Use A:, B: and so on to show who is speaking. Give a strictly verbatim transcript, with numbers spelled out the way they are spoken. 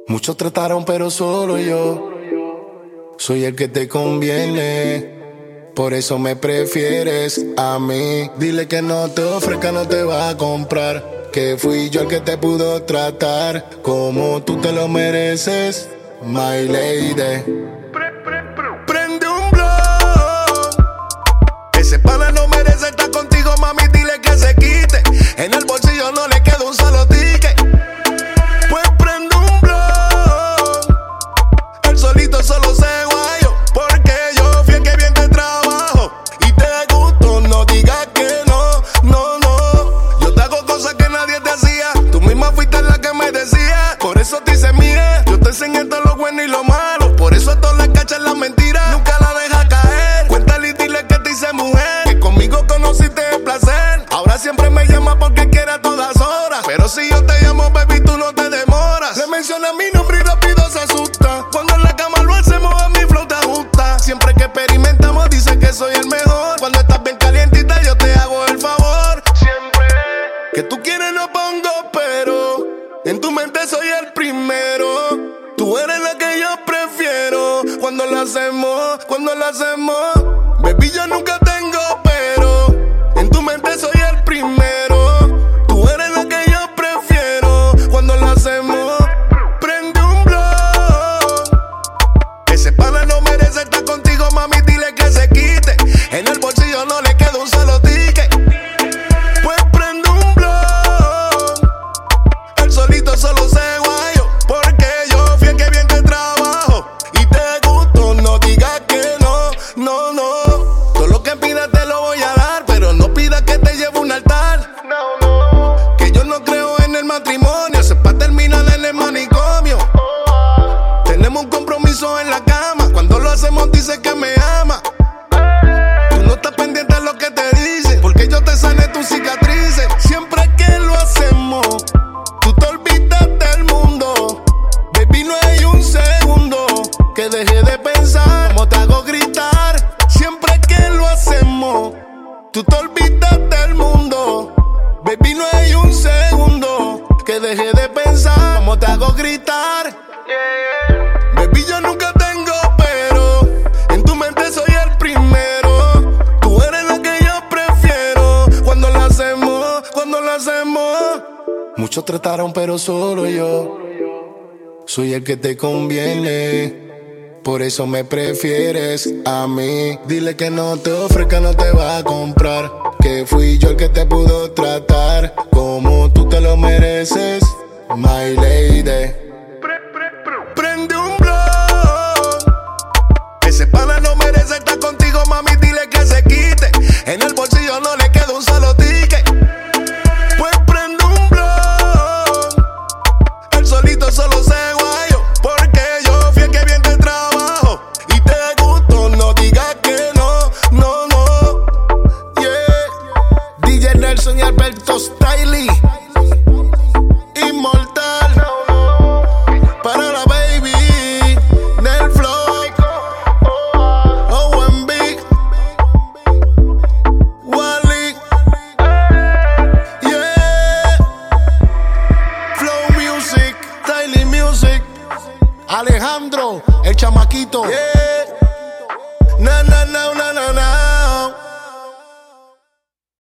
A: Muchos trataron, pero solo yo soy el que te conviene. Por eso me prefieres a mí. Dile que no te ofrezca, no te va a comprar. Que fui yo el que te pudo tratar como tú te lo mereces, my lady.
B: Prende un blog. Ese pana no merece estar contigo, mami, dile que se quite. En el bolsillo no le queda un solo ticket. Pues prende un blog. Él solito solo se guayo, porque yo fui el que bien te trabajo. Y te gusto, no digas que no, no, no. Yo te hago cosas que nadie te hacía. Tú misma fuiste la que me decía. Por eso te hice mía. Yo te enseñé todo lo bueno y lo malo. Por eso a todas le cachas la mentira. Nunca la deja caer. Cuéntale y dile que te hice mujer. Que conmigo conociste el placer. Ahora siempre me llama porque quiere a todas horas. Pero si yo te llamo, baby, tú no te demoras. Le menciona mi nombre y rápido se asusta. Cuando en la cama lo hacemos, a mi flow te ajusta. Siempre que experimentamos, dice que soy el mejor. Cuando estás bien calientita, yo te hago el favor. Siempre que tú quieres no pongo pero. En tu mente soy el primero. Tú eres la que yo prefiero. Cuando lo hacemos, cuando lo hacemos. Baby, yo nunca tengo pero. En tu mente soy el primero. Tú eres la que yo prefiero. Cuando lo hacemos. Prende un blog. Ese pana no merece estar contigo, mami, dile que se quite. En el bolsillo no le queda un solo ticket. Pues prende un blog. Él solito solo se guayo, porque yo fui el que bien te trabajo. Y te gusto, no digas que no, no, no. Todo lo que pidas te lo voy a dar, pero no pidas que te lleve un altar. No, no. Que yo no creo en el matrimonio, eso es pa' terminar en el manicomio. Tenemos un compromiso en la cama, cuando lo hacemos dice que me ama. Tú no estás pendiente de lo que te dicen, porque yo te sané tus cicatrices. Siempre que lo hacemos, tú te olvidas del mundo. Baby, no hay un segundo que deje de pensar cómo te hago gritar. Siempre que lo hacemos, tú te olvidas del mundo. Baby, no hay un segundo que deje de pensar cómo te hago gritar. Baby, yo nunca tengo pero. En tu mente soy el primero. Tú eres la que yo prefiero. Cuando lo hacemos, cuando lo hacemos.
A: Muchos trataron, pero solo yo soy el que te conviene. Por eso me prefieres a mí. Dile que no te ofrezca, no te va a comprar. Que fui yo el que te pudo tratar como tú te lo mereces, my lady.
B: Prende un blog. Ese pana no merece estar contigo, mami, dile que se quite. En el bolsillo no le queda un solo ticket. Pues prende un blog. Él solito solo se guayo, porque yo fui el que bien te trabajo. Y te gusto, no digas que no, no, no. Yeah. D J Nelson y Alberto Stiley. Inmortal. Para la baby del flow. O M B. Wally. Yeah. Flow Music. Stiley Music. Alejandro, el chamaquito. Yeah.